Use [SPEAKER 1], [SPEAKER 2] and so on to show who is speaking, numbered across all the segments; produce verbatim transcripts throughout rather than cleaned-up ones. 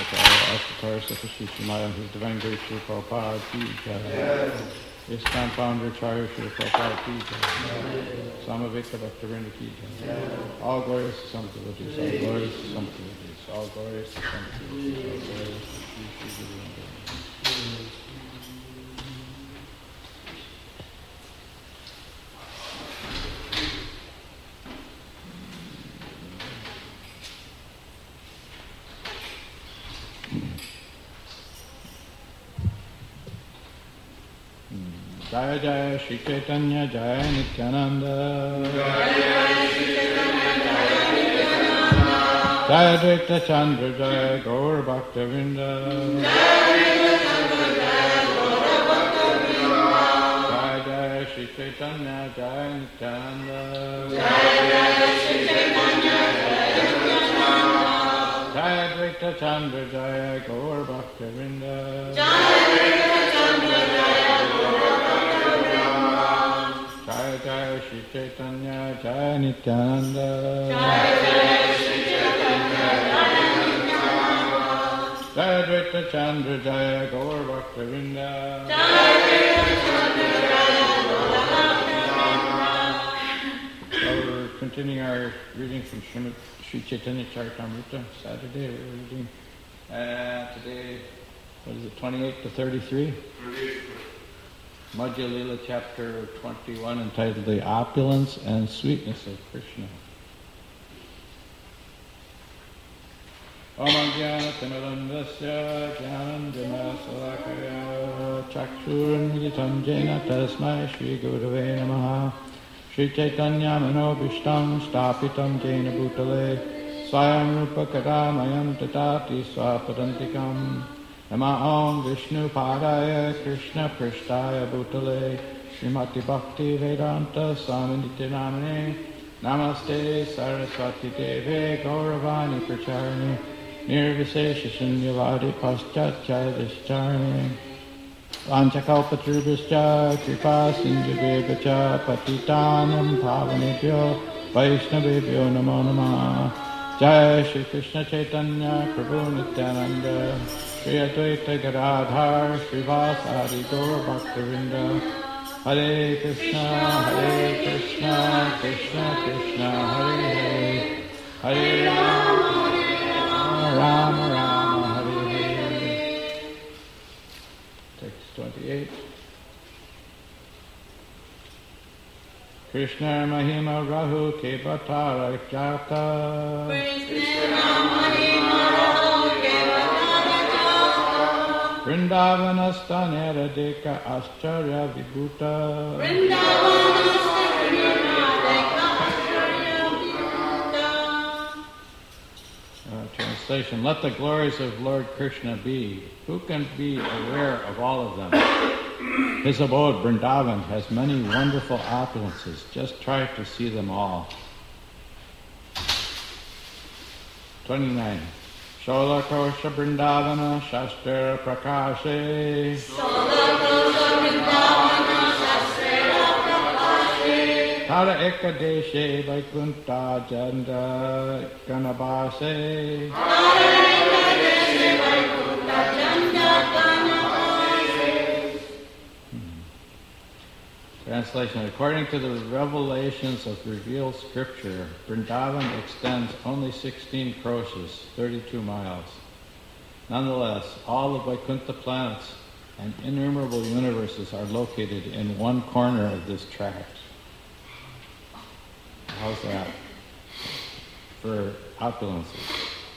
[SPEAKER 1] Acharya Asatara Sakashishimaya, His Divine Grace Srila Prabhupada Ki Jai. ISKCON Founder Acharya Srila Prabhupada Ki Jai. Samaveta Bhaktivinoda Ki Jai. All glorious to some devotees, all glorious to some devotees, all glorious to some devotees, all glorious to Sri Sri Guru Vrindavan. Jaya Jaya Shri Chaitanya Jaya Nityananda Jaya Shri Chaitanya Jaya Nityananda Jaya Dvaita Chandra Jaya Gaur Bhakta Vrinda Jaya Chandra Jaya Gaur Bhakta Vrinda Jaya Jaya Shri Chaitanya Jaya Nityananda Jaya Jaya Shri Chaitanya Jaya Nityananda Jaya Dvaita Chandra Jaya Gaur Bhakta Vrinda Jaya Dvaita Chandra Jaya Gaur Jaya Jaya Shri Chaitanya Jaya Nityananda Jaya Jaya Shri Chaitanya Jaya Nityananda Jaya Dvaita Chandra Jaya Gaur Bhakta Vrinda Jaya Dvaita Chandra Jaya Gaur Bhakta Vrinda. So we're continuing our reading from Srimad Sri Chaitanya Charitamrita. Saturday we're reading uh, today, what is it, twenty-eight to thirty-three? Madhya Lila chapter twenty-one, entitled The Opulence and Sweetness of Krishna. Om Jnana Timirandasya Jnananjana Salakaya Chakshuranmilitam Jena Tasmai Shri Gurave Namaha Shri Chaitanya Manobishtam Stapitam Jena Bhutale Swayam Rupa Kadamayam Tatati Swapadantikam Nama Om Vishnu Padaya Krishna Prishtaya Bhutale Srimati Bhakti Vedanta Swaminiti Namane Namaste Saraswati Deve Gauravani Pracharani Nirvisesha Shunyavadi Paschatchadishcharani Vanchakalpatrubhischa Kripa Sindhubevacha Patitanam Pavanebhyo Vaishnavebhyo Namo Namah Jai Shri Krishna Chaitanya Prabhu Nityananda Shri Advaita Gadadhar Srivasadi Gaur Bhaktivinoda Hare Krishna Hare Krishna Krishna Krishna Hare Hare Hare Rama Rama Rama Hare Hare. Text twenty-eight. Krishna Mahima Rahu Ke Bhatara Jata Krishna Mahima Rahu Ke Bhatara Jata Vrindavanasthanera Deka Ascharya Vibhuta Vrindavanasthanera Deka Ascharya Vibhuta. Uh, translation: Let the glories of Lord Krishna be. Who can be aware of all of them? His abode, Vrindavan, has many wonderful opulences. Just try to see them all. twenty-nine. Sholakosha Vrindavana Shastra Prakashe Sholakosha Vrindavana Shastra Prakashe Tara Ekadeshe Vaikunta Janda Ganabase Tara Ekadeshe Vaikunta Janda Ganabase. Translation: According to the revelations of revealed scripture, Vrindavan extends only sixteen crosses, thirty-two miles. Nonetheless, all the Vaikuntha planets and innumerable universes are located in one corner of this tract. How's that for opulences?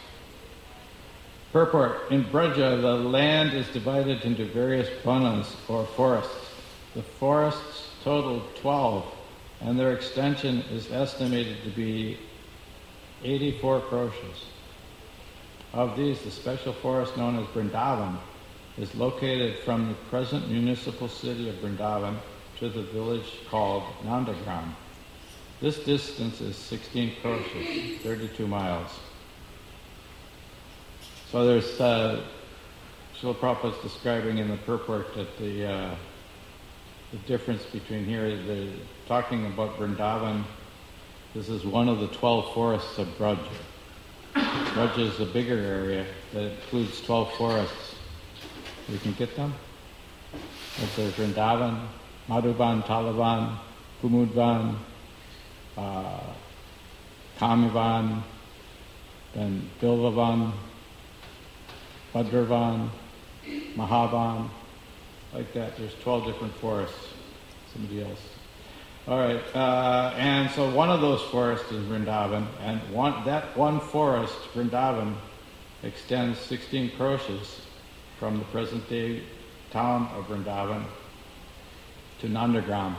[SPEAKER 1] Purport: In Braja, the land is divided into various banas, or forests. The forests total twelve, and their extension is estimated to be eighty-four crosses. Of these, the special forest known as Vrindavan is located from the present municipal city of Vrindavan to the village called Nandagram. This distance is sixteen crosses, thirty-two miles. So there's, uh, Srila Prabhupada is describing in the purport that the uh, the difference between here, the talking about Vrindavan, this is one of the twelve forests of Braja. Braj is a bigger area that includes twelve forests. You can get them. But there's Vrindavan, Madhuban, Talavan, Kumudvan, uh, Kamivan, then Bilvavan, Bhadravan, Mahavan, like that. There's twelve different forests. Somebody else. All right, uh, and so one of those forests is Vrindavan, and one, that one forest, Vrindavan, extends sixteen kroshas from the present-day town of Vrindavan to Nandagram.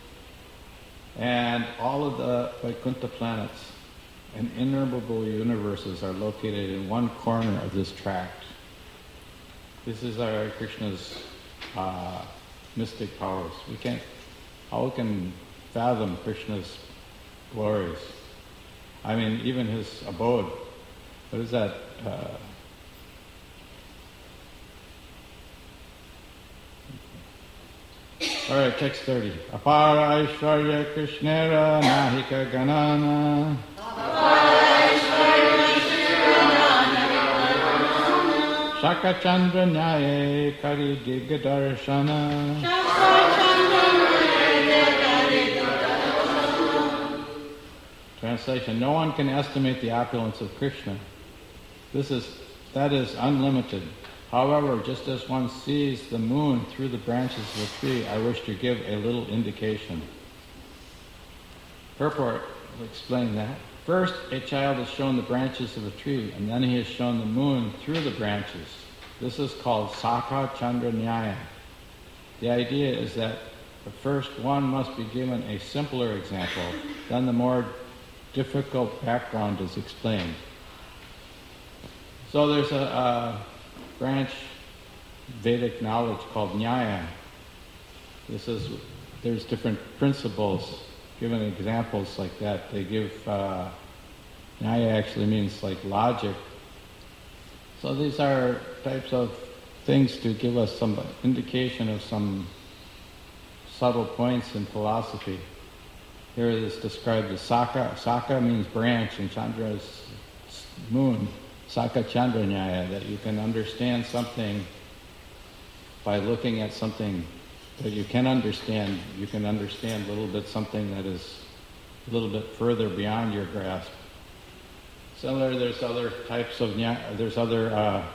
[SPEAKER 1] And all of the Vaikuntha planets and innumerable universes are located in one corner of this tract. This is our Krishna's uh, mystic powers. We can't, how we can fathom Krishna's glories. I mean, even his abode. What is that? Uh, all right, text thirty. Apara Aishwarya Krishnera Nahika Ganana. Shaka Chandra Nyaye Kari Digadarshana. Translation: no one can estimate the opulence of Krishna. This is, that is unlimited. However, just as one sees the moon through the branches of a tree, I wish to give a little indication. Purport will explain that. First, a child is shown the branches of a tree, and then he is shown the moon through the branches. This is called Sakha Chandra Nyaya. The idea is that the first one must be given a simpler example, then the more difficult background is explained. So there's a, a branch Vedic knowledge called Nyaya. This is, there's different principles given examples like that. They give, uh, Nyaya actually means like logic. So these are types of things to give us some indication of some subtle points in philosophy. Here it is described as Sakha. Sakha means branch, and Chandra is moon. Sakha Chandra Nyaya, that you can understand something by looking at something that you can understand. You can understand a little bit something that is a little bit further beyond your grasp. Similar, there's other types of Nyaya, there's other, uh,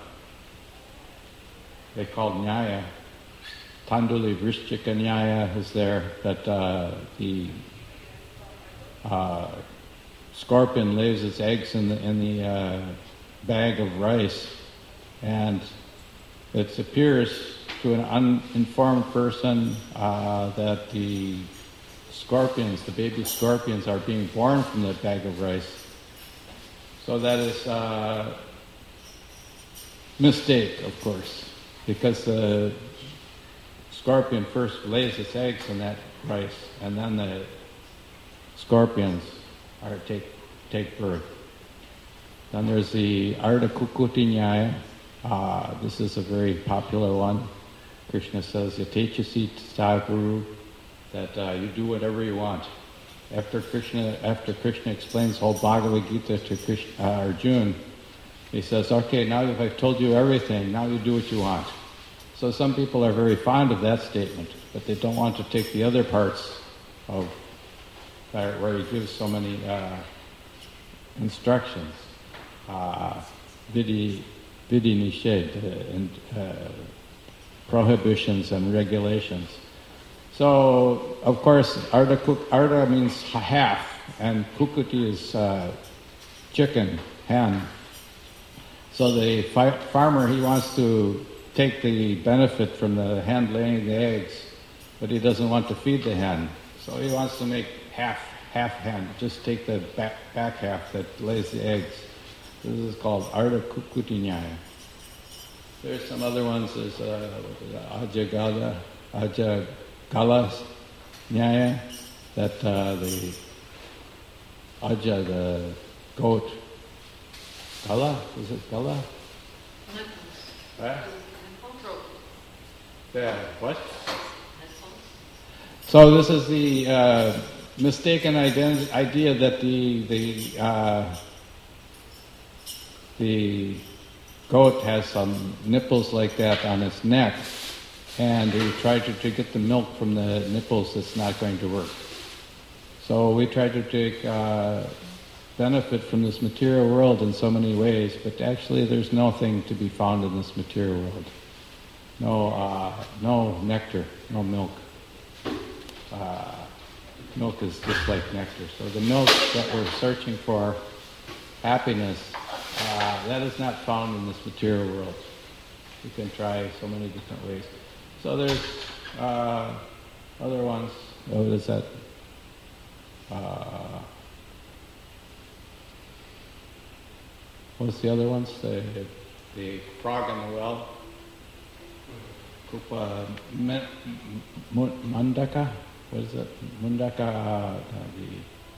[SPEAKER 1] they call Nyaya. Tanduli Vrishchika Nyaya is there, that uh, the uh, scorpion lays its eggs in the, in the uh, bag of rice, and it appears to an uninformed person uh, that the scorpions, the baby scorpions, are being born from that bag of rice. So that is a mistake, of course, because the scorpion first lays its eggs in that rice, and then the scorpions are take take birth. Then there's the Ardha Kukuti Nyaya. Uh, this is a very popular one. Krishna says, Yatechasi Sadguru, that uh, you do whatever you want. After Krishna, after Krishna explains whole Bhagavad Gita to Krishna, uh, Arjuna, he says, okay, now that I've told you everything, now you do what you want. So some people are very fond of that statement, but they don't want to take the other parts of uh, where he gives so many uh, instructions, uh, vidi, vidi nished, uh, and uh, prohibitions and regulations. So, of course, Ardha, Ardha means half, and Kukuti is uh, chicken, hen. So the fi- farmer, he wants to take the benefit from the hen laying the eggs, but he doesn't want to feed the hen. So he wants to make half, half hen, just take the back, back half that lays the eggs. This is called Ardha Kukuti Nyaya. There's some other ones, there's uh, Ajagala, Ajagala Nyaya, that uh, the Aja, the goat, Gala, is it Gala? Huh? Yeah, what? So this is the uh, mistaken ident- idea that the the uh, the goat has some nipples like that on its neck, and we try to, to get the milk from the nipples, it's not going to work. So we try to take uh, benefit from this material world in so many ways, but actually there's nothing to be found in this material world. No, uh, no nectar, no milk. Uh, milk is just like nectar. So the milk that we're searching for, happiness, uh, that is not found in this material world. You can try so many different ways. So there's uh, other ones. What is that? Uh, what's the other ones? The, the frog in the well. Kupa Mundaka. What is it? Mundaka. Uh, the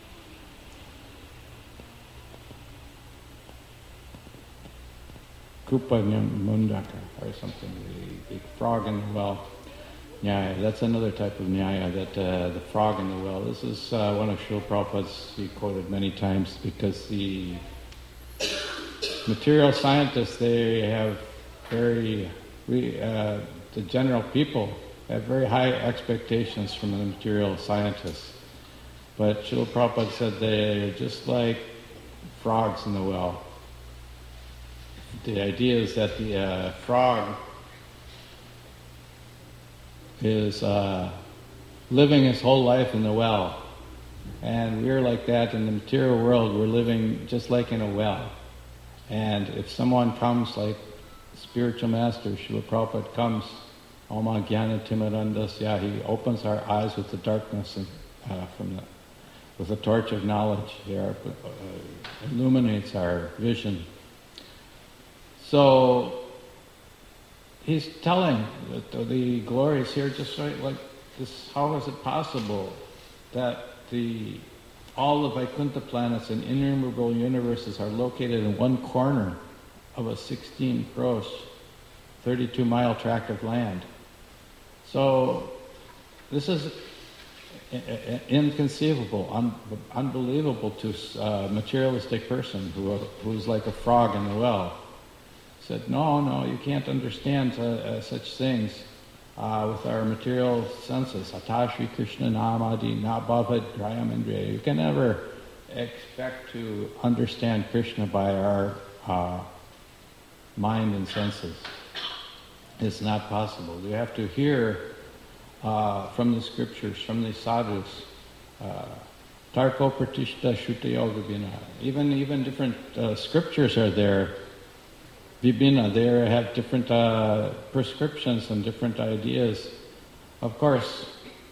[SPEAKER 1] Kupa Mundaka or something. The, the frog in the well. Nyaya, that's another type of nyaya, that uh, the frog in the well. This is uh, one of Srila Prabhupada's, he quoted many times, because the material scientists, they have very, we, uh, the general people have very high expectations from the material scientists. But Srila Prabhupada said they're just like frogs in the well. The idea is that the uh, frog is uh, living his whole life in the well. And we're like that in the material world. We're living just like in a well. And if someone comes, like spiritual master, Srila Prabhupada comes, Om Jnana Timirandasya, he opens our eyes with the darkness and, uh, from the, with the torch of knowledge. He uh, illuminates our vision. So he's telling that the glories here, just right like this. How is it possible that the all the Vaikuntha planets and innumerable universes are located in one corner of a sixteen cross, thirty-two mile tract of land? So this is inconceivable, un- unbelievable to a materialistic person who who's like a frog in the well. Said, no, no, you can't understand uh, uh, such things uh, with our material senses. Atashi Krishna Namadi Nabhavad Grayamandriya. You can never expect to understand Krishna by our uh, mind and senses. It's not possible. You have to hear uh, from the scriptures, from the sadhus, uh, Tarko Pratishta Shuta Yoga Vina. Even, even different uh, scriptures are there. Vibhina, they have different uh, prescriptions and different ideas. Of course,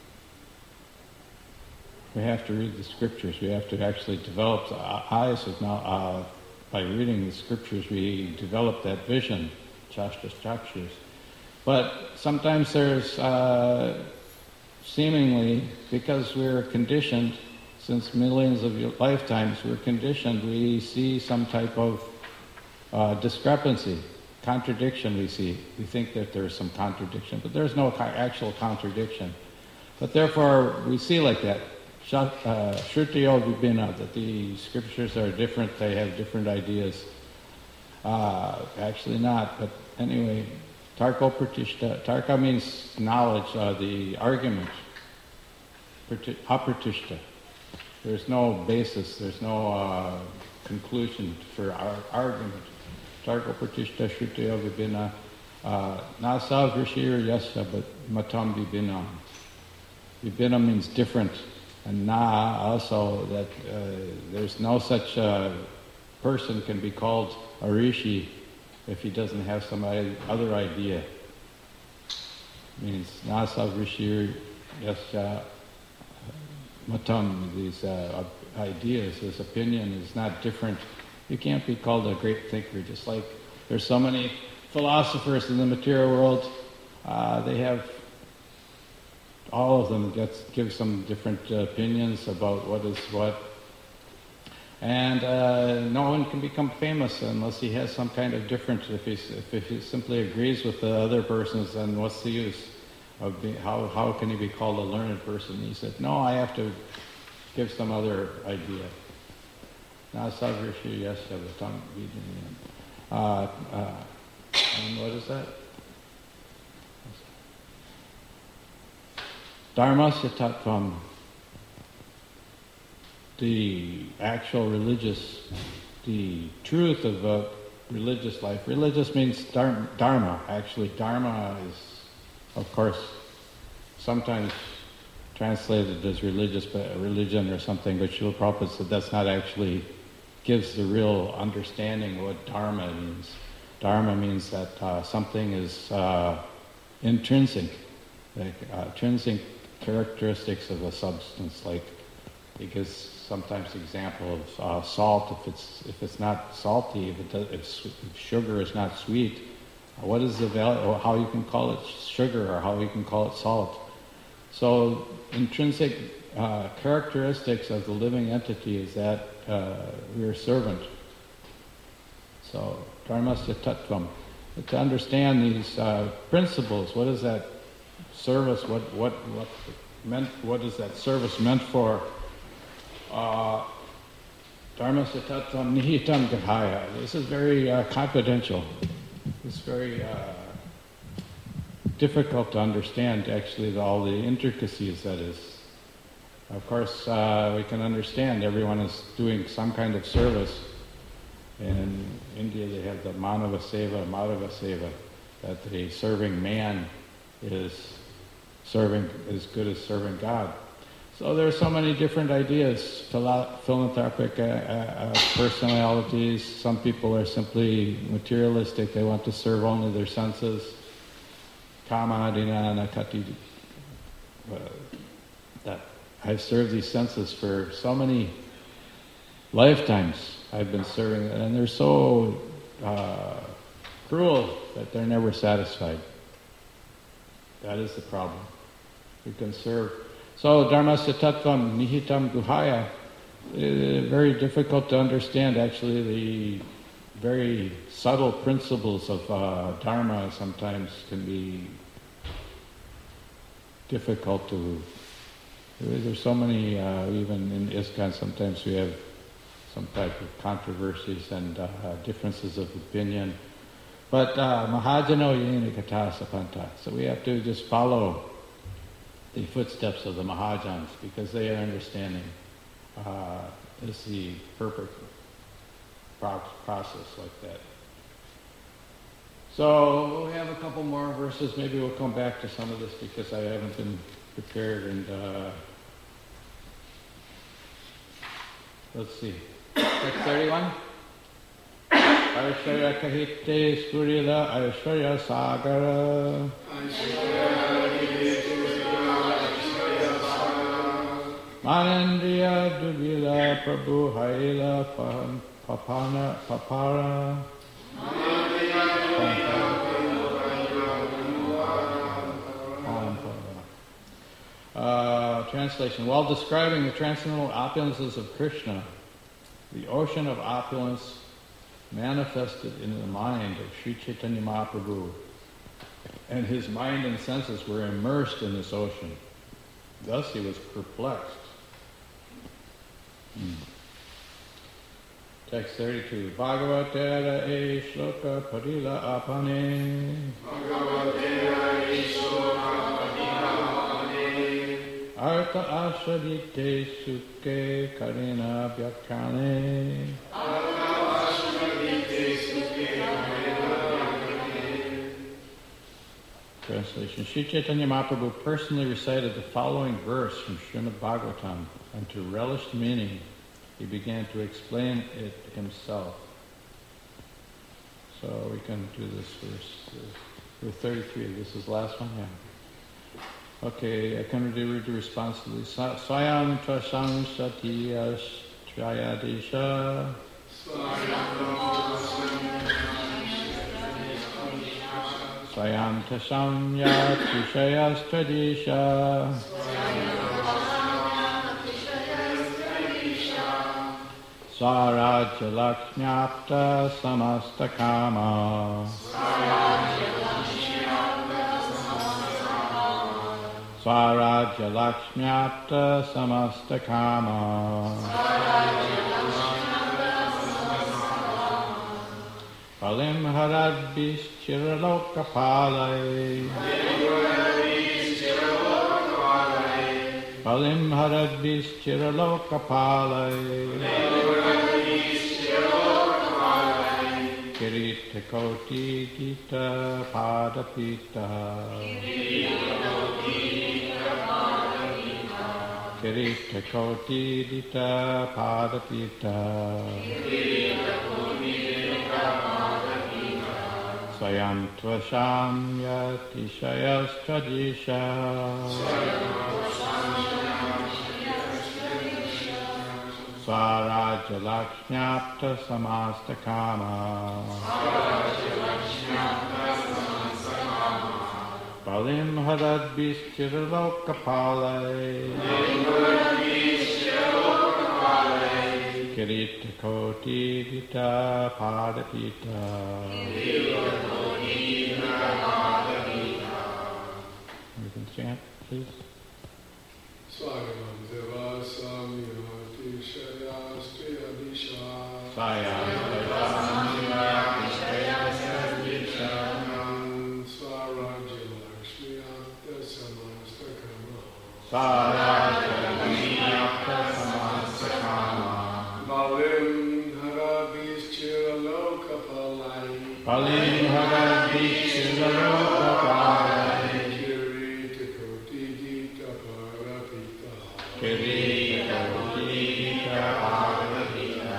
[SPEAKER 1] we have to read the scriptures. We have to actually develop the eyes of now. Uh, by reading the scriptures, we develop that vision, chashtas chakshus. But sometimes there's uh, seemingly, because we're conditioned, since millions of lifetimes we're conditioned, we see some type of Uh, discrepancy, contradiction we see. We think that there's some contradiction, but there's no co- actual contradiction. But therefore, we see like that. Shruti Vibhina, that the scriptures are different, they have different ideas. Uh, actually not, but anyway, Tarko Pratishta. Tarka means knowledge, uh, the argument. Apratishta. There's no basis, there's no uh, conclusion for our argument. Tarko Pratishta Shrutiya Vibhina Nasa Vrishir Yasya but Matam Vibhinam. Vibhina means different, and Na also that uh, there's no such uh, person can be called a rishi if he doesn't have some other idea. Means Nasa Vrishir Yasya Matam, these uh, ideas, his opinion is not different. You can't be called a great thinker, just like there's so many philosophers in the material world. Uh, they have, all of them gets, give some different uh, opinions about what is what. And uh, no one can become famous unless he has some kind of different, if he, if he simply agrees with the other persons, then what's the use? Of being, how, how can he be called a learned person? He said, no, I have to give some other idea. Uh, uh, and what is that? Dharmasya tattvam. The actual religious, the truth of a religious life. Religious means dharma. Actually, dharma is, of course, sometimes translated as religious, but religion or something. But Srila Prabhupada said that's not actually gives the real understanding of what dharma means. Dharma means that uh, something is uh, intrinsic, like uh, intrinsic characteristics of a substance. Like it gives sometimes example of uh, salt. If it's if it's not salty, if it does, if, if sugar is not sweet, what is the value? Or how you can call it sugar, or how you can call it salt? So intrinsic uh, characteristics of the living entity is that uh, we are servant. So dharmasya tattvam. To understand these uh, principles, what is that service? What what what meant? What is that service meant for? Uh, dharmasya tattvam nihitam grahaya. This is very uh, confidential. It's very uh, difficult to understand, actually, all the intricacies that is. Of course, uh, we can understand everyone is doing some kind of service. In India, they have the manava seva, madhava seva, that the serving man is serving as good as serving God. So there are so many different ideas, philanthropic uh, uh, personalities. Some people are simply materialistic. They want to serve only their senses. Kama adina nakati. That I've served these senses for so many lifetimes. I've been serving, and they're so uh, cruel that they're never satisfied. That is the problem. You can serve. So dharmasya tattvam nihitam guhaya, uh, very difficult to understand, actually, the very subtle principles of uh, dharma sometimes can be difficult to, there's so many, uh, even in ISKCON sometimes we have some type of controversies and uh, differences of opinion. But Mahajano yena kata sapanta. So we have to just follow the footsteps of the Mahajans, because they are understanding uh, is the perfect process like that. So we have a couple more verses. Maybe we'll come back to some of this because I haven't been prepared. And uh, let's see. Text thirty-one. Aishwarya kahite spurila Aishwarya sagara. Manandriya dubila prabhu haila papana papara. Uh, translation. While describing the transcendental opulences of Krishna, the ocean of opulence manifested in the mind of Sri Chaitanya Mahaprabhu, and his mind and senses were immersed in this ocean. Thus he was perplexed. Hmm. Text thirty-two. Bhagavatera e shloka padila apane. Bhagavatera e shloka padila apane. Artha ashadite suke karina vyakane. Artha ashadite suke karina vyakane. Translation. Sri Chaitanya Mahaprabhu personally recited the following verse from Srimad Bhagavatam, and to relish the meaning, he began to explain it himself. So we can do this verse. Verse thirty-three. This is the last one? Yeah. Okay, I can read the response to this. Swayam trasam satya trayadisha. Swayam trasam yat vishayas tradisha. Swarajya lakshmyapta samasta kama. Swarajya lakshmyapta samasta kama. Palim Haradbis Chiralokapalai. Palim Haradbis Chiralokapalai. Kirita Koti Dita Padapita. Kirita Koti Dita Padapita. Swayam Tvasham Yatishayas Tradisha. Swaraja Lakshnyapta Samastakama. Palim Haradbis Chiralokapalai. Kirita Koti Dita Padapita. You can chant, please.
[SPEAKER 2] Swagam Devasam Yati Shayastri Adisha.
[SPEAKER 1] Swayam Devasam Yati Shayastri Adisha.
[SPEAKER 2] Swaraja Lakshmi Apta Samastakama.
[SPEAKER 1] Swaraja Lakshmi Apta Samastakama.
[SPEAKER 2] Palim Haradbis Chiralokapalai.
[SPEAKER 1] Palim Haradbis Chiralokapalai.
[SPEAKER 2] Kirita Koti Dita Padapita.
[SPEAKER 1] Kirita Koti Dita Padapita.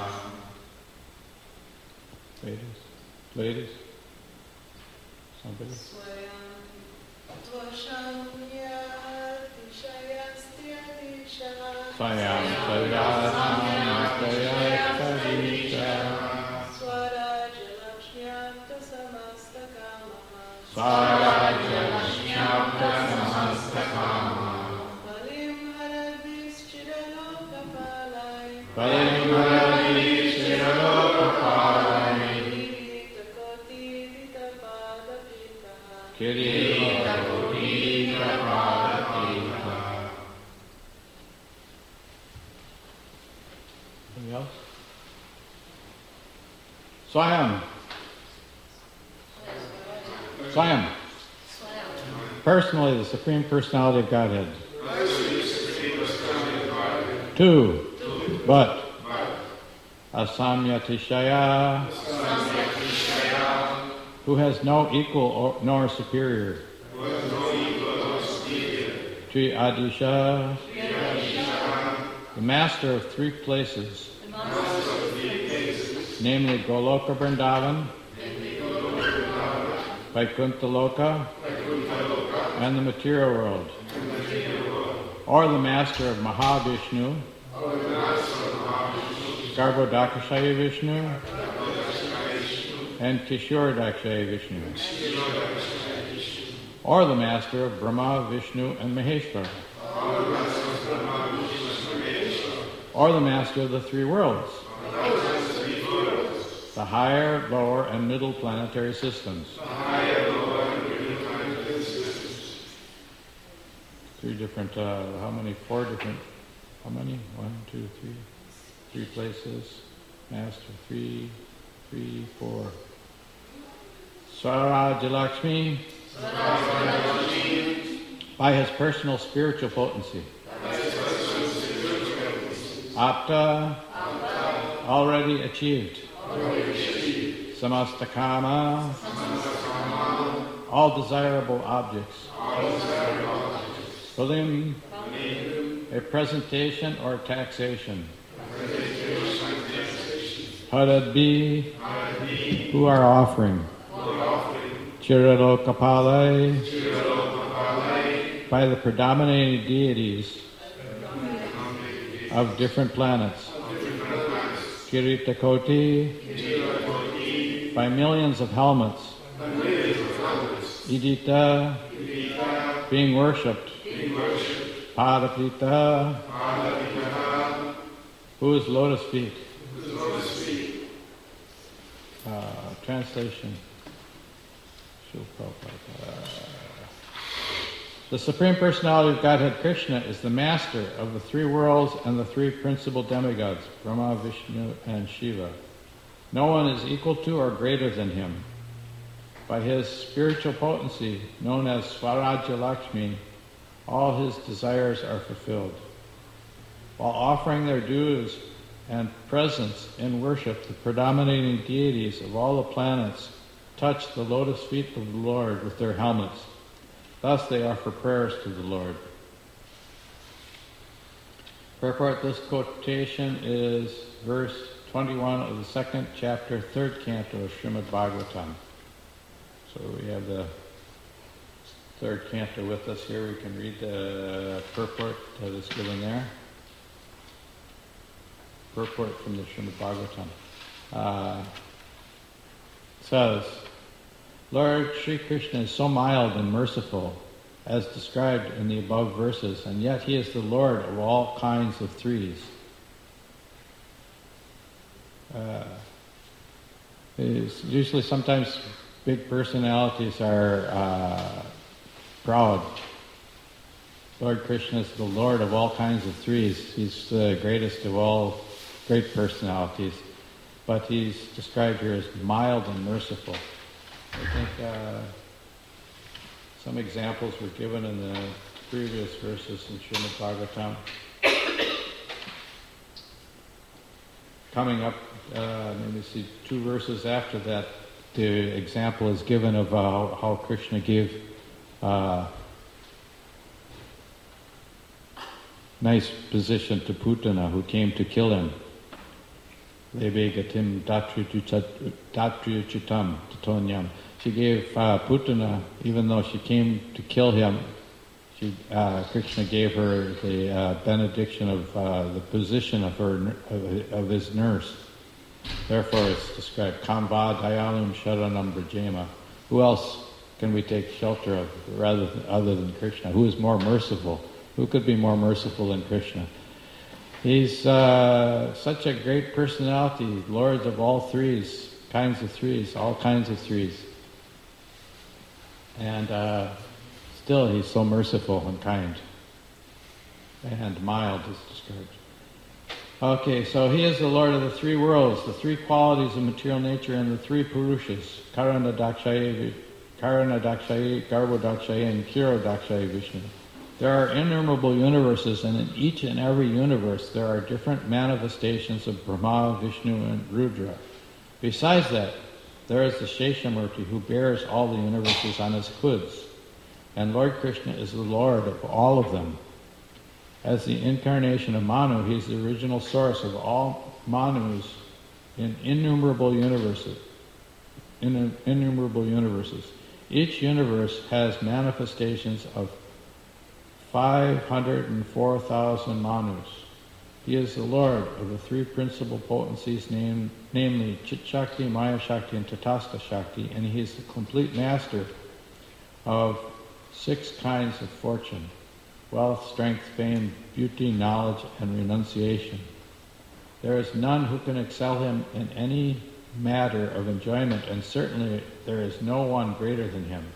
[SPEAKER 1] Ladies, ladies, somebody.
[SPEAKER 3] Swayam Tvasham Yati Shayastri Adisha.
[SPEAKER 1] Swayam Tvasham Yatishayastri.
[SPEAKER 3] Swaraja Lakshmyapta Samastakama.
[SPEAKER 1] Swaraja Lakshmyapta Samastakama.
[SPEAKER 3] Palim Haradbis Chiralokapalai.
[SPEAKER 1] Palim Haradbis Chiralokapalai.
[SPEAKER 3] Kirita Koti Dita Padapita.
[SPEAKER 1] Kirita Koti Dita Padapita. Anything else? Swayam. Swayam. Personally, the Supreme Personality of Godhead. Two. But. Asamyatishaya. Who has no equal or, nor superior. Tri Adisha. The master of three places. Namely Goloka Vrindavan, Vaikuntha Loka, and the material world. Or the master of Mahavishnu, Garbhodakashaya Vishnu, and Kishoradakshaya Vishnu. Or the master of Brahma, Vishnu, and Maheshwara. Or the master of the three worlds. The higher, lower, and middle planetary systems. Three different, uh, how many? Four different, how many? One, two, three. Three places. Master, three, three, four. Swaraja Lakshmi. By his personal spiritual potency. Apta. Already achieved. Samastakama, all desirable objects. Palim, a presentation or taxation. Haradbi, who are offering. Chiralokapalai, by the predominating deities of different planets. Kirita Koti, by millions of helmets. Idita, being worshipped. Padapita, who is lotus feet. Uh, translation. The Supreme Personality of Godhead Krishna is the master of the three worlds and the three principal demigods, Brahma, Vishnu, and Shiva. No one is equal to or greater than him. By his spiritual potency, known as Svaraja Lakshmi, all his desires are fulfilled. While offering their dues and presence in worship, the predominating deities of all the planets touch the lotus feet of the Lord with their helmets. Thus they offer prayers to the Lord. Purport: this quotation is verse twenty-one of the second chapter, third canto of Srimad Bhagavatam. So we have the third canto with us here. We can read the purport that is given there. Purport from the Srimad Bhagavatam. Uh, says, Lord Sri Krishna is so mild and merciful, as described in the above verses, and yet he is the Lord of all kinds of threes. Uh, usually sometimes big personalities are uh, proud. Lord Krishna is the Lord of all kinds of threes. He's the greatest of all great personalities. But he's described here as mild and merciful. I think uh, some examples were given in the previous verses in Srimad Bhagavatam. Coming up, uh, let me see, two verses after that, the example is given of uh, how Krishna gave uh, nice position to Putana, who came to kill him. Lebe gatim datriyuchitam tatonyam. She gave uh, Putana, even though she came to kill him, she, uh, Krishna gave her the uh, benediction of uh, the position of her of, of his nurse. Therefore, it's described Kamva Dayalum Sharanam Brajema. Who else can we take shelter of rather than, other than Krishna? Who is more merciful? Who could be more merciful than Krishna? He's uh, such a great personality, Lord of all threes, kinds of threes, all kinds of threes. And uh, still he's so merciful and kind. And mild is described. Okay, so he is the Lord of the three worlds, the three qualities of material nature, and the three Purushas, Karana Dakshayi, Karana Dakshayi, Garbo Dakshayi, and Kiro Dakshayi Vishnu. There are innumerable universes, and in each and every universe there are different manifestations of Brahma, Vishnu, and Rudra. Besides that, there is the Sheshamurti, who bears all the universes on his hoods, and Lord Krishna is the Lord of all of them. As the incarnation of Manu, he is the original source of all Manus in innumerable universes. In innumerable universes. Each universe has manifestations of five hundred four thousand Manus. He is the Lord of the three principal potencies, named, namely Chit Shakti, Maya Shakti, and Tatastha Shakti, and he is the complete master of six kinds of fortune: wealth, strength, fame, beauty, knowledge, and renunciation. There is none who can excel him in any matter of enjoyment, and certainly there is no one greater than him.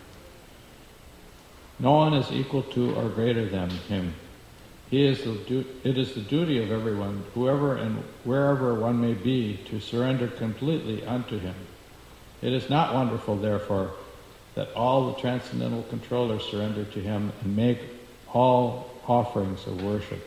[SPEAKER 1] No one is equal to or greater than him. He is the du- it is the duty of everyone, whoever and wherever one may be, to surrender completely unto him. It is not wonderful, therefore, that all the transcendental controllers surrender to him and make all offerings of worship.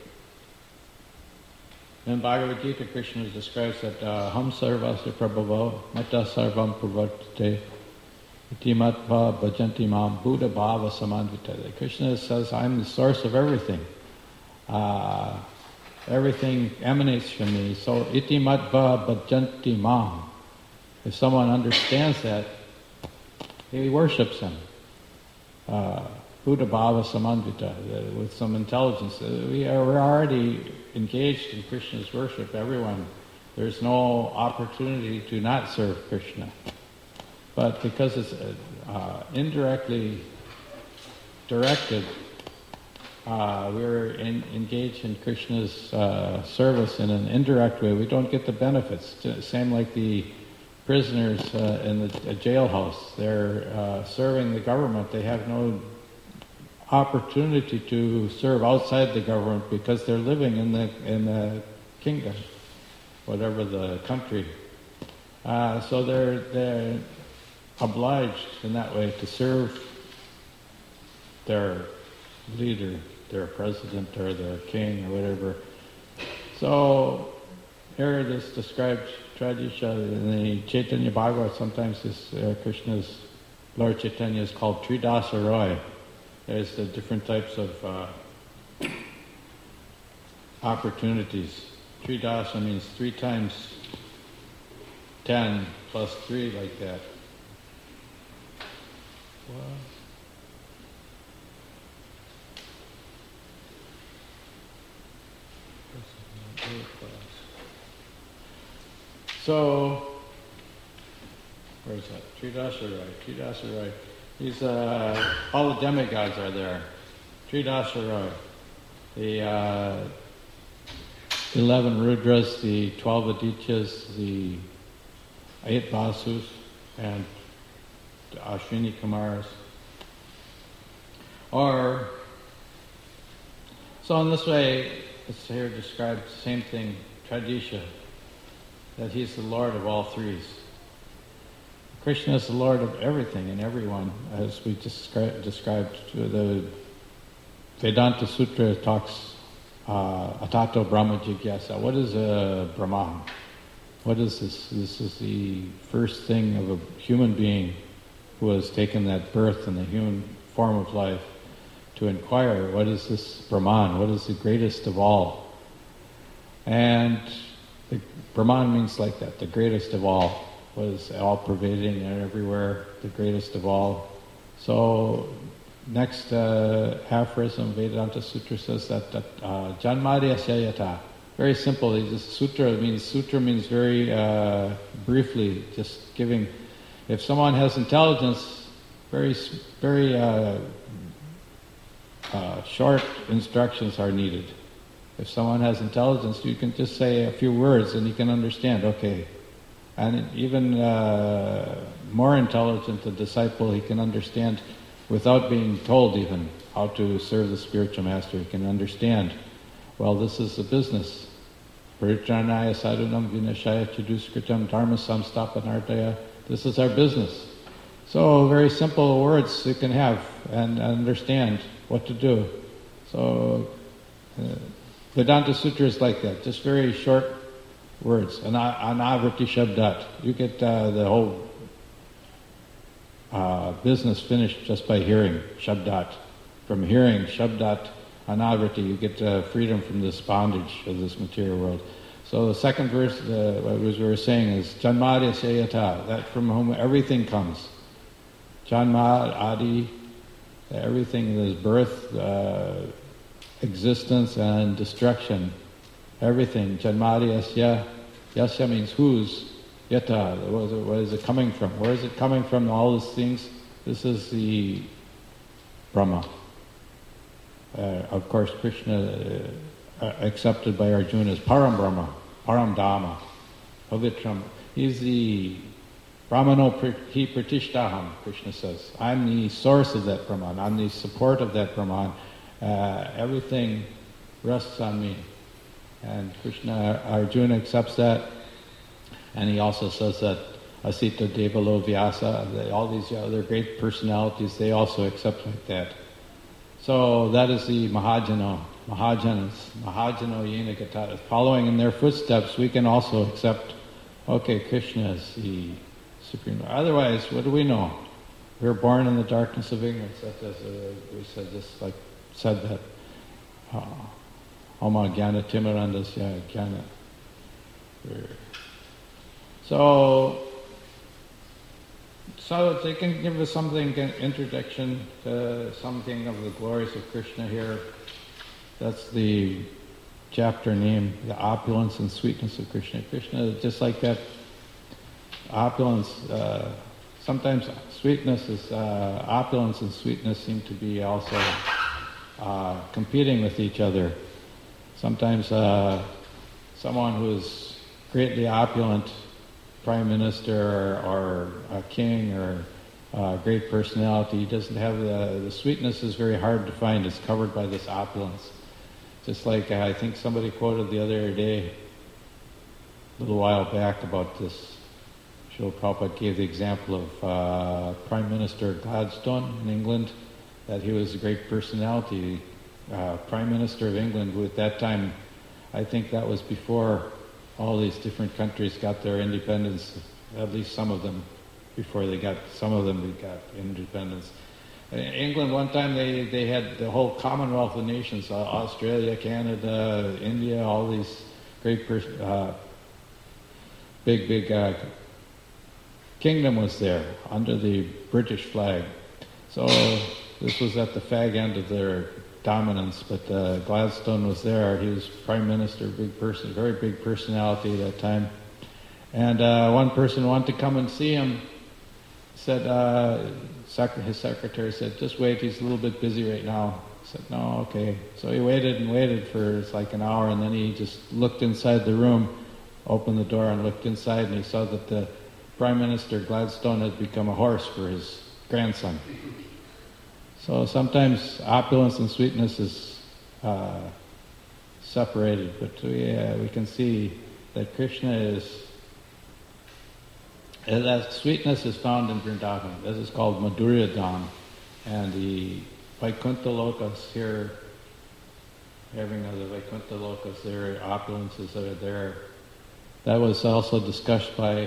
[SPEAKER 1] In Bhagavad Gita, Krishna describes that Ham Sarvasya Prabhavo Mata Sarvam Pravartate Iti Matva Bhajanti Mam Buddha Bhava Samanvita. Krishna says, I'm the source of everything. Uh, everything emanates from me. So Iti Matva Bhajanti Mam. If someone understands that, he worships him. Uh, Buddha Bhava Samanvita, with some intelligence. We are, we're already engaged in Krishna's worship, everyone. There's no opportunity to not serve Krishna. But because it's uh, indirectly directed, uh, we're in, engaged in Krishna's uh, service in an indirect way. We don't get the benefits. Same like the prisoners uh, in the jailhouse. They're uh, serving the government. They have no opportunity to serve outside the government because they're living in the in the kingdom, whatever the country. Uh, so they're, they're obliged in that way to serve their leader, their president or their king or whatever. So here this describes Tradisha in the Chaitanya Bhagavad. Sometimes this uh, Krishna's, Lord Chaitanya is called Tridasa Roy. There's the different types of uh, opportunities. Tridasa means three times ten plus three, like that. What? So, where's that? Tridasa Roy. Tridasa Roy. These, uh, all the demigods are there. Tridasa Roy. The uh, eleven Rudras, the twelve Adityas, the eight Vasus, and the Ashwini Kumars. Or, so in this way, it's here described the same thing, Tradisha, that he's the Lord of all threes. Krishna is the Lord of everything and everyone, as we descri- described. The Vedanta Sutra talks, uh, Atato Brahma Jigyasa. What is a Brahman? What is this? This is the first thing of a human being who has taken that birth in the human form of life to inquire, what is this Brahman? What is the greatest of all? And the Brahman means like that, the greatest of all. Was all-pervading and everywhere, the greatest of all. So, next uh, aphorism, Vedanta Sutra says that, that uh, Janmadya Sayata. Very simple. This sutra means sutra means very uh, briefly, just giving. If someone has intelligence, very very uh, uh, short instructions are needed. If someone has intelligence, you can just say a few words and you can understand. Okay. And even uh, more intelligent, the disciple, he can understand without being told even how to serve the spiritual master. He can understand, well, this is the business. Paritranaya sadhunam vinashaya chaduskritam dharma samstapanartaya. This is our business. So very simple words you can have and understand what to do. So uh, Vedanta Sutra is like that, just very short words, anavriti shabdat. You get uh, the whole uh, business finished just by hearing shabdat. From hearing shabdat, anavriti, you get uh, freedom from this bondage of this material world. So the second verse, uh, what we were saying is janmadya sayata, that from whom everything comes. Janma, adi, everything is birth, uh, existence, and destruction. Everything. Janmadi yasya. Yasya means whose. Yata. What is, it, what is it coming from? Where is it coming from? All these things. This is the Brahma. Uh, of course, Krishna uh, accepted by Arjuna as Param Brahma, Param Dhamma, Pavitram. He's the Brahmano hi pratishtaham, Krishna says. I'm the source of that Brahman. I'm the support of that Brahman. Uh, everything rests on me. And Krishna, Arjuna accepts that, and he also says that Asita Devalo Vyasa, all these other great personalities, they also accept like that. So that is the Mahajano, Mahajanas, Mahajano Yena Gata. Following in their footsteps, we can also accept, okay, Krishna is the Supreme Lord. Otherwise, what do we know? We were born in the darkness of ignorance. That is, uh, we said just like said that. Uh, Oma Jnana Timarandasya Jnana. So, so they can give us something, an introduction to something of the glories of Krishna here. That's the chapter name, the opulence and sweetness of Krishna. Krishna, just like that opulence, uh, sometimes sweetness is, uh, opulence and sweetness seem to be also uh, competing with each other. Sometimes uh, someone who is greatly opulent, prime minister or, or a king or a great personality, doesn't have the, the sweetness is very hard to find. It's covered by this opulence. Just like uh, I think somebody quoted the other day, a little while back, about this Srila Prabhupada gave the example of uh, Prime Minister Gladstone in England, that he was a great personality. Uh, Prime Minister of England, who at that time, I think that was before all these different countries got their independence, at least some of them, before they got, some of them got independence. In England, one time they, they had the whole Commonwealth of Nations, uh, Australia, Canada, India, all these great, pers- uh, big, big uh, kingdom was there under the British flag. So this was at the fag end of their dominance, but uh, Gladstone was there. He was prime minister, big person, very big personality at that time. And uh, one person wanted to come and see him. Said uh, sec- his secretary said, "Just wait. He's a little bit busy right now." I said, "No, okay." So he waited and waited for it's like an hour, and then he just looked inside the room, opened the door, and looked inside, and he saw that the Prime Minister Gladstone had become a horse for his grandson. So sometimes opulence and sweetness is uh, separated, but we, uh, we can see that Krishna is, uh, that sweetness is found in Vrindavan. This is called Madhurya Dham, and the Vaikuntha Lokas here, having of the Vaikuntha Lokas, there are opulences that are there. That was also discussed by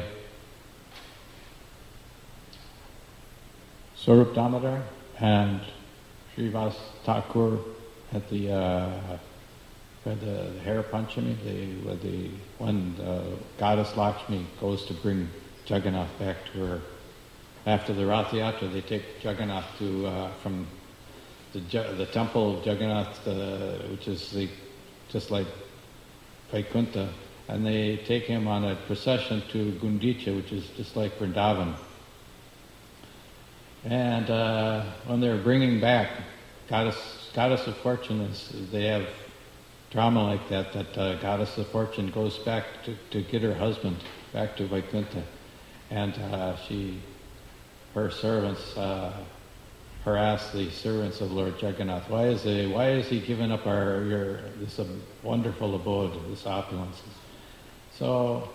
[SPEAKER 1] Swarup Damodar and Srivas Thakur at the uh, at the, the Hare Panchami, the, the when uh, Goddess Lakshmi goes to bring Jagannath back to her after the Rath Yatra. They take Jagannath to uh, from the the temple of Jagannath, uh, which is the just like Vaikuntha, and they take him on a procession to Gundicha, which is just like Vrindavan. And uh, when they're bringing back Goddess, Goddess of Fortune, is, they have drama like that, that uh, Goddess of Fortune goes back to, to get her husband back to Vaikuntha. And uh, she, her servants uh, harass the servants of Lord Jagannath. Why is he, why is he giving up our your, this uh, wonderful abode, this opulence? So,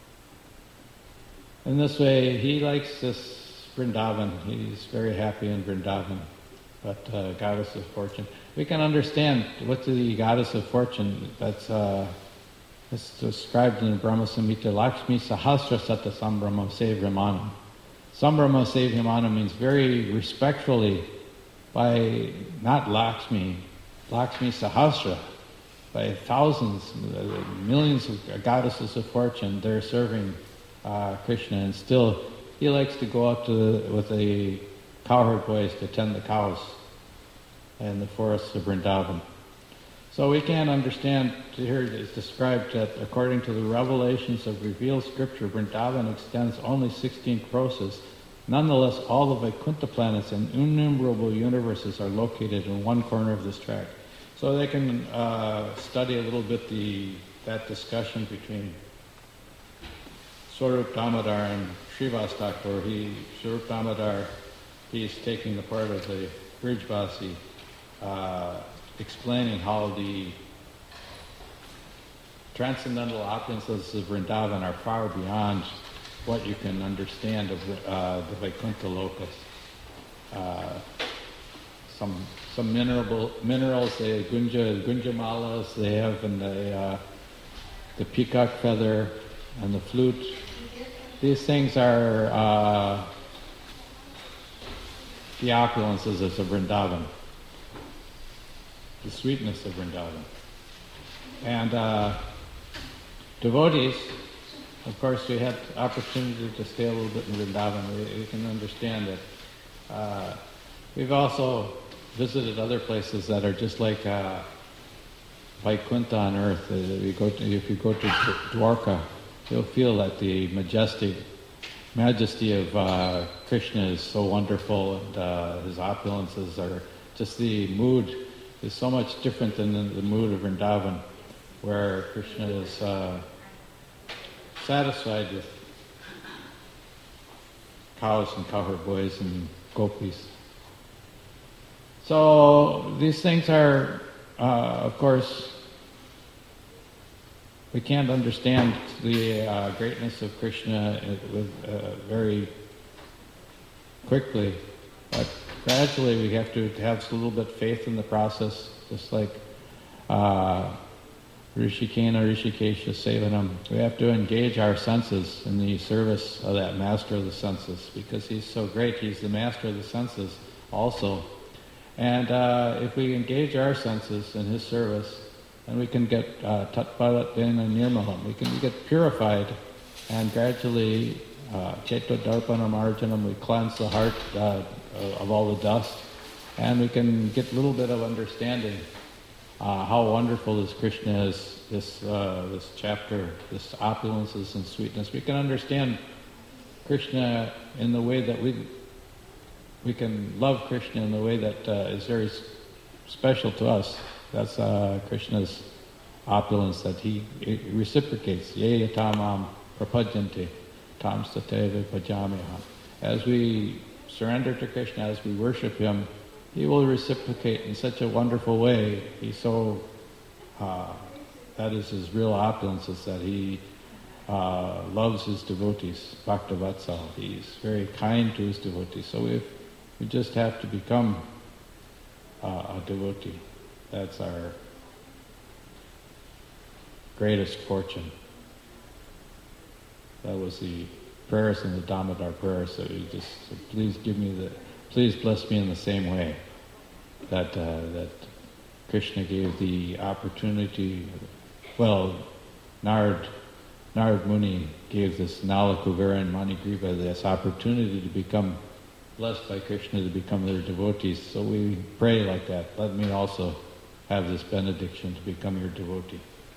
[SPEAKER 1] in this way, he likes this Vrindavan. He's very happy in Vrindavan. But uh, Goddess of Fortune, we can understand what the Goddess of Fortune, that's, uh, that's described in the Brahma Samhita. Lakshmi Sahasra Sata Sambrahma Sevramanam. Sambrahma Sevramanam means very respectfully by not Lakshmi, Lakshmi Sahasra, by thousands, millions of goddesses of fortune, they're serving uh, Krishna, and still he likes to go out to the, with the cowherd boys to tend the cows in the forests of Vrindavan. So we can understand, here it is described that according to the revelations of revealed scripture, Vrindavan extends only sixteen crores. Nonetheless, all the Vaikuntha planets and innumerable universes are located in one corner of this tract. So they can uh, study a little bit the that discussion between Swarup Damodar and Srivas Thakur. He, Swarup Damodar, he's taking the part of the Brijvasi, uh, explaining how the transcendental opulences of Vrindavan are far beyond what you can understand of the, uh, the Vaikuntha Lokas. Uh, some some mineral minerals, they gunja gunja malas they have, and the uh, the peacock feather and the flute. These things are uh, the opulences of Vrindavan, the sweetness of Vrindavan. And uh, devotees, of course, we had opportunity to stay a little bit in Vrindavan. We, we can understand that. Uh, we've also visited other places that are just like uh, Vaikuntha on earth. Uh, we go to, if you go to Dwarka, you'll feel that the majestic majesty of uh, Krishna is so wonderful, and uh, his opulences are just, the mood is so much different than the, the mood of Vrindavan, where Krishna is uh, satisfied with cows and cowherd boys and gopis. So these things are, uh, of course, we can't understand the uh, greatness of Krishna with uh, very quickly, but gradually we have to have a little bit of faith in the process, just like uh, Rishikena Rishikesha Sevanam. We have to engage our senses in the service of that master of the senses, because he's so great. He's the master of the senses also. And uh, if we engage our senses in his service, then we can get tatparatena nirmalam. We can get purified, and gradually Cheto Darpanam Arjanam, we cleanse the heart uh, of all the dust, and we can get a little bit of understanding uh, how wonderful this Krishna is, this uh, this chapter, this opulences and sweetness. We can understand Krishna in the way that we we can love Krishna in the way that uh, is very s- special to us. That's uh, Krishna's opulence, that he, he reciprocates. Ye yatamam prapadyante. As we surrender to Krishna, as we worship him, he will reciprocate in such a wonderful way. He's so, uh, that is his real opulence, is that he uh, loves his devotees, Bhaktavatsal. He's very kind to his devotees. So if we just have to become uh, a devotee, that's our greatest fortune. That was the prayers in the Damodar prayer. So you just so please give me the, please bless me in the same way that uh, that Krishna gave the opportunity. Well, Narad Narad Muni gave this Nalakuvara and Manigriva this opportunity to become blessed by Krishna, to become their devotees. So we pray like that. Let me also have this benediction to become your devotee.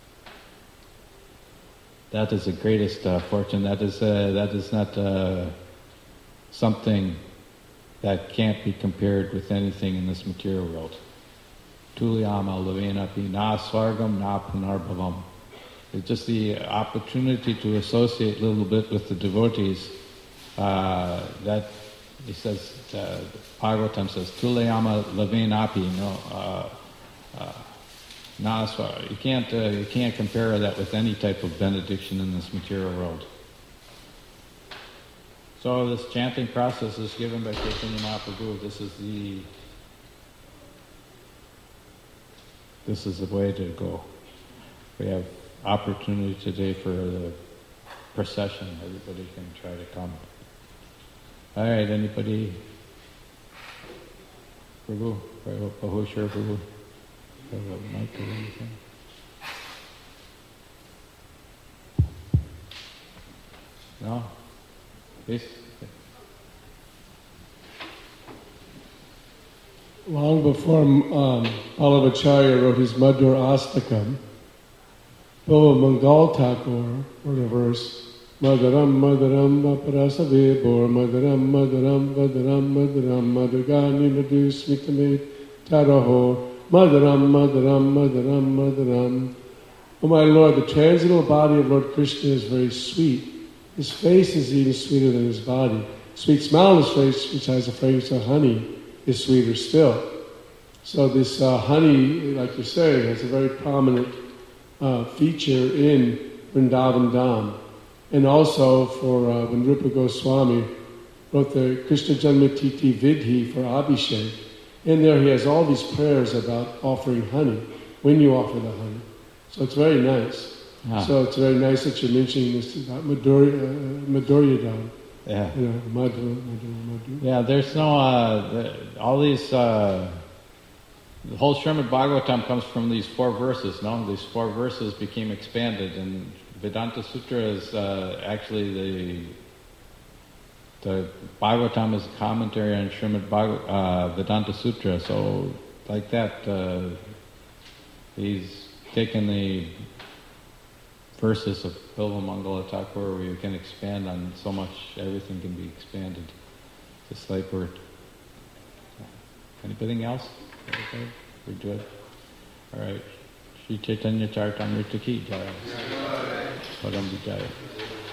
[SPEAKER 1] That is the greatest uh, fortune. That is uh, that is not uh, something that can't be compared with anything in this material world. Tulyama lavenapi na swargam na punarbhavam. It's just the opportunity to associate a little bit with the devotees. Uh, that he says, uh, Bhagavatam says, Tulyama lavenapi. No. Uh, uh, Naswa, you can't uh, you can't compare that with any type of benediction in this material world. So this chanting process is given by Chaitanya Mahaprabhu. This is the this is the way to go. We have opportunity today for the procession. Everybody can try to come. All right, anybody? Prabhu, Prabhu, sure, Prabhu. Have a mic or anything? No? Please?
[SPEAKER 2] Long before um, Pallavacharya wrote his Madhur Astakam, Bhava Mangal Thakur wrote a verse, Madharam Madharam Vaparasave Bor Madharam Madharam Madharam Madharam Madhurgani Madhu Smitame Taraho Madharam, Madharam, Madharam, Madharam. Oh my Lord, the transcendental body of Lord Krishna is very sweet. His face is even sweeter than his body. Sweet smile on his face, which has a fragrance of honey, is sweeter still. So this uh, honey, like you say, has a very prominent uh, feature in Vrindavan Dham. And also for uh, when Rupa Goswami wrote the Krishna Janmatiti Vidhi for Abhishek, in there he has all these prayers about offering honey, when you offer the honey. So it's very nice. Ah. So it's very nice that you're mentioning this about Madhurya, uh, Madhuryadam.
[SPEAKER 1] Yeah.
[SPEAKER 2] You know, Madhu, Madhu, Madhu.
[SPEAKER 1] Yeah, there's no, uh, the, all these, uh, the whole Srimad Bhagavatam comes from these four verses, no? These four verses became expanded, and Vedanta Sutra is uh, actually the The Bhagavatam is a commentary on Srimad Bhagav, uh, Vedanta Sutra, so like that, uh, he's taken the verses of Bilva Mangala Thakur where you can expand on so much, everything can be expanded. Just like we're... Anything else? Okay, we're good. All right. Shri Chaitanya Charitamrita Ki Jaya. Padam Vijaya.